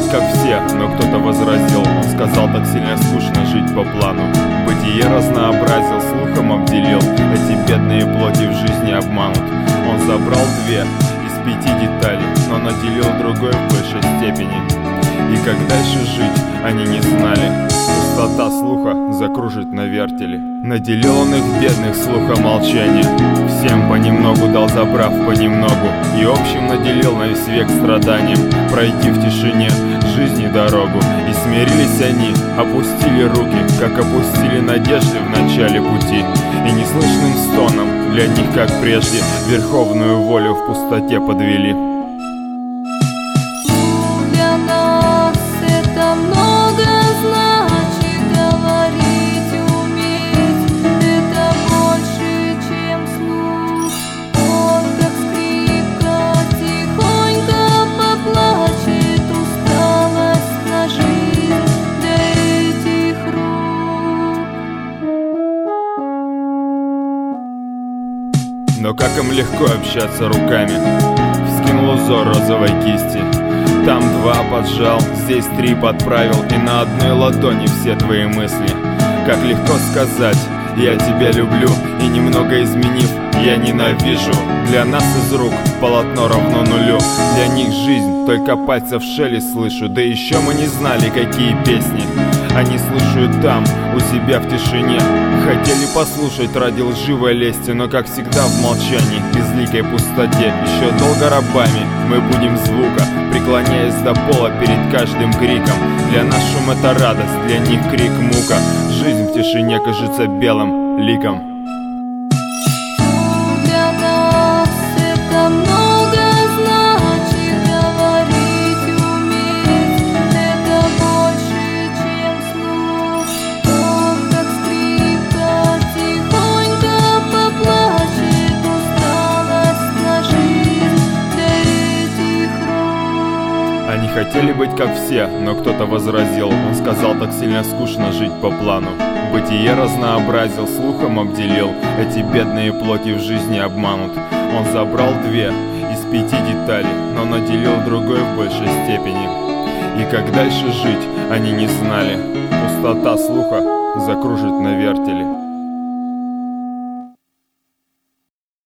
быть как все, но кто-то возразил. Он сказал, так сильно скучно жить по плану. Бытие разнообразил, слухом обделил. Эти бедные плоти в жизни обманут. Он забрал 2 из 5 деталей, но наделил другой в большей степени. И как дальше жить, они не знали. Пустота слуха закружит на вертеле. Наделил он их бедных слуха молчания. Всем понемногу дал, забрав понемногу. И общим наделил на весь век страданием. Пройти в тишине жизни дорогу. И смирились они, опустили руки, как опустили надежды в начале пути. И неслышным стоном для них, как прежде, верховную волю в пустоте подвели. Но как им легко общаться руками. Вскинул узор розовой кисти. Там 2 поджал, здесь 3 подправил. И на одной ладони все твои мысли. Как легко сказать, я тебя люблю. И немного изменив, я ненавижу. Для нас из рук полотно равно нулю. Для них жизнь, только пальцев шелест слышу. Да еще мы не знали, какие песни они слушают там, у себя в тишине. Хотели послушать ради лживой лести, но как всегда в молчании, безликой пустоте. Еще долго рабами мы будем звука, преклоняясь до пола перед каждым криком. Для нас шум — это радость, для них крик — мука. Жизнь в тишине кажется белым ликом. Они хотели быть как все, но кто-то возразил. Он сказал, так сильно скучно жить по плану. Бытие разнообразил, слухом обделил. Эти бедные плоти в жизни обманут. Он забрал 2 из 5 деталей, но наделил другой в большей степени. И как дальше жить, они не знали. Пустота слуха закружит на вертеле.